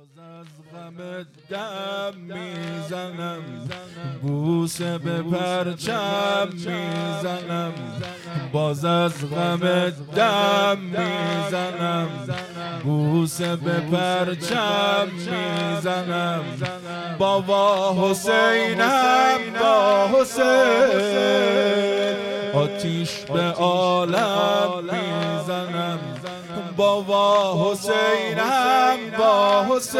از غم دم میزنم، بوسه به پرچم میزنم. باز از غم دم میزنم، بوسه به پرچم میزنم. بابا حسینم با حسین، آتیش به عالم میزنم. بابا حسینم با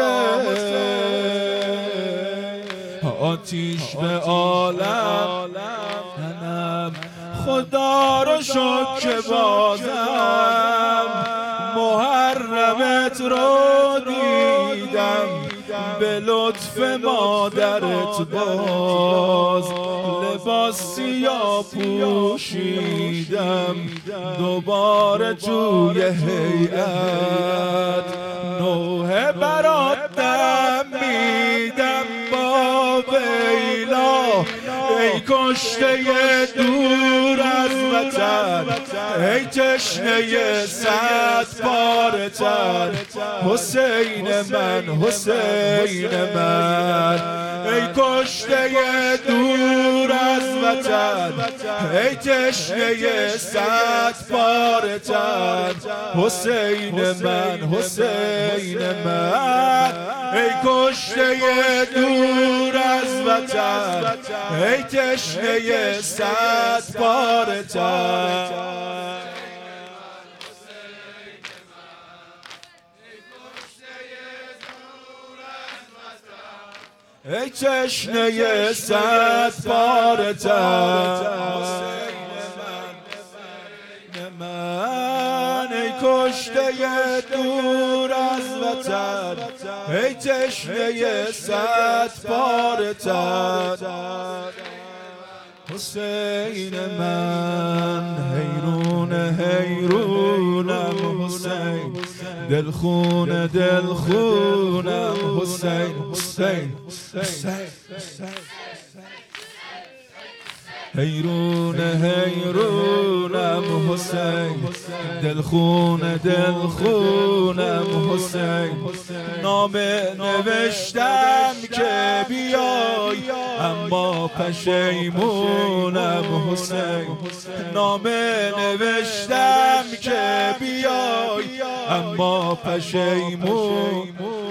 حسین، آتیش به عالم تنم. خدا رو شکر که بازم محرمت رو دیدم، به لطف مادرت باز لباس سیاه پوشیدم. دوباره توی هیئت نوحه برات دم میدم. با ویلا ای کشته دور از وطن، ای تشنه صد پاره تن. حسین من، حسین من، ای کشته دور از وطن، ای تشنه صد پاره تن. حسین من، حسین من، ای کشته دور از وطن، ای تشنه صد پاره تن. ای تشنه صد پاره تن. من ای کشته دور از وطن، ای تشنه صد پاره تن. حسین من حیرون حیرونم، حسین دلخون دلخونم. حسین حسین حسین حیرون حیرونم، حسین دلخون دلخونم. حسین نامه نوشتم که بیای اما پشیمونم. حسین نامه نوشتم که بیای اما پشیمون.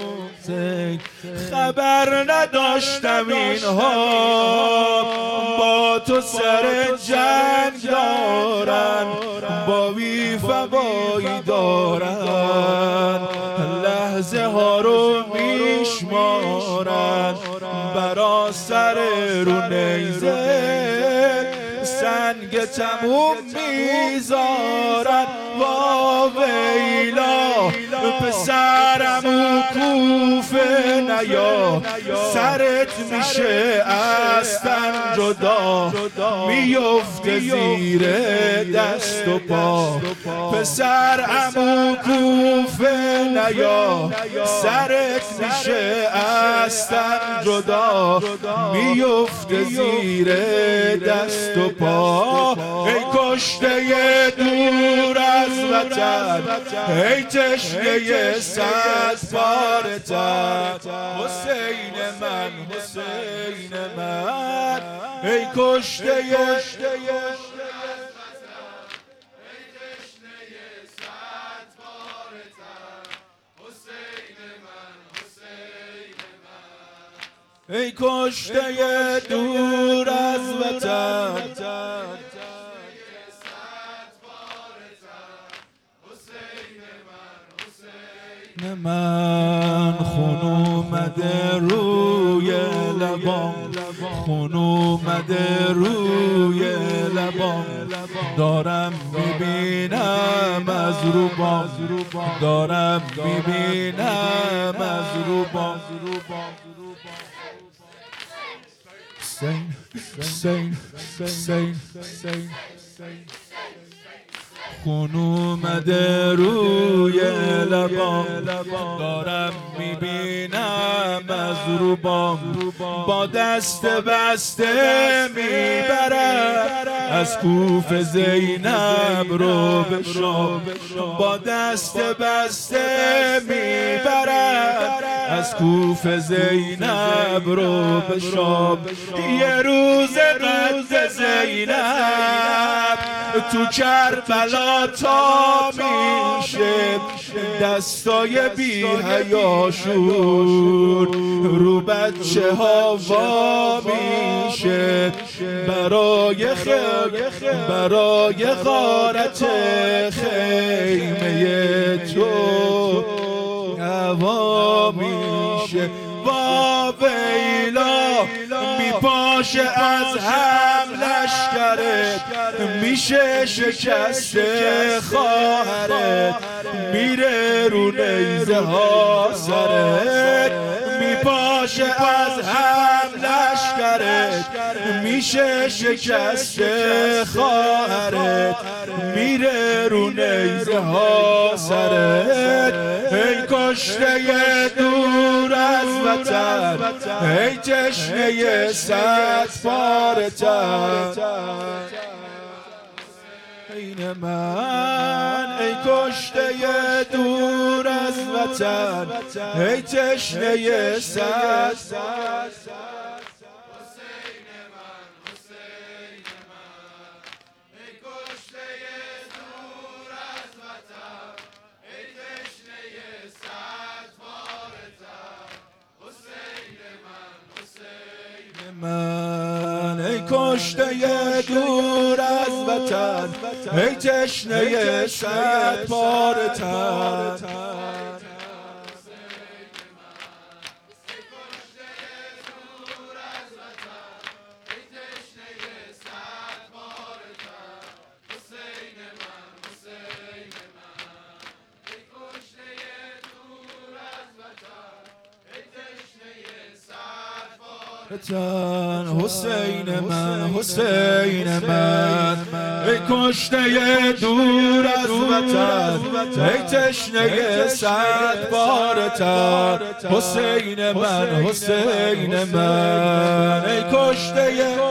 خبر نداشتم اینها با تو سر جنگ دارن، با وفایی دارن، لحظه ها رو میشمارن. برا سر رو نیزه سنگ تموم میذارن. وا ویلا پسرم کوفه نیا، سرت میشه از تن جدا، میفته زیر دست و پا. پسرم کوفه نیا، سرت میشه از تن جدا، میفته زیر دست و پا. ای کشته دور از وطن، ای تشنه صد پاره تن. حسین من، حسین من، ای کشته ای کشته دور از وطن. من خون اومده روی لبام، خون اومده روی لبام. دارم میبینم از روبام، دارم میبینم از روبام. حسین حسین حسین حسین خون اومده روی لبام، دارم میبینم از رو بام با دست بسته میبرد، از کوفه زینب رو به شام با دست بسته میبرد، از کوفه زینب رو به شام. یه روز قد زینب تو کربلا تا میشه، دستای بی حیاشون رو بچه ها وا میشه، برای غارت خیمه تو هوا میشه. وا ویلا میپاشه از هم لشکرت، میشه شکست خواهرت، میره رو نیزه ها سرت، میپاشه از هم لشکرت، میشه شکست خواهرت، میره رو نیزه ها سرت. ای کشته دور از وطن، ای تشنه صد پاره تن، حسین من ای کشته دور از وطن، ای تشنه صد من ای کشته دور از وطن، ای تشنه صد پاره تن. حسین من حسین من ای کشته دور از وطن، ای تشنه صد باره تن. حسین من حسین من ای کشته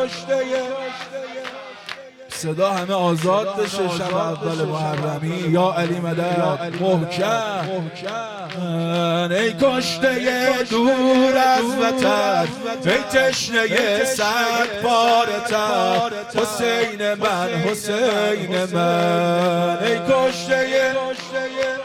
صدا همه آزاد بشه شب اول محرمی. یا علی مدد محکم. ای کشته دور از وطن، ای تشنه صد پاره تن. حسین من حسین من ای کشته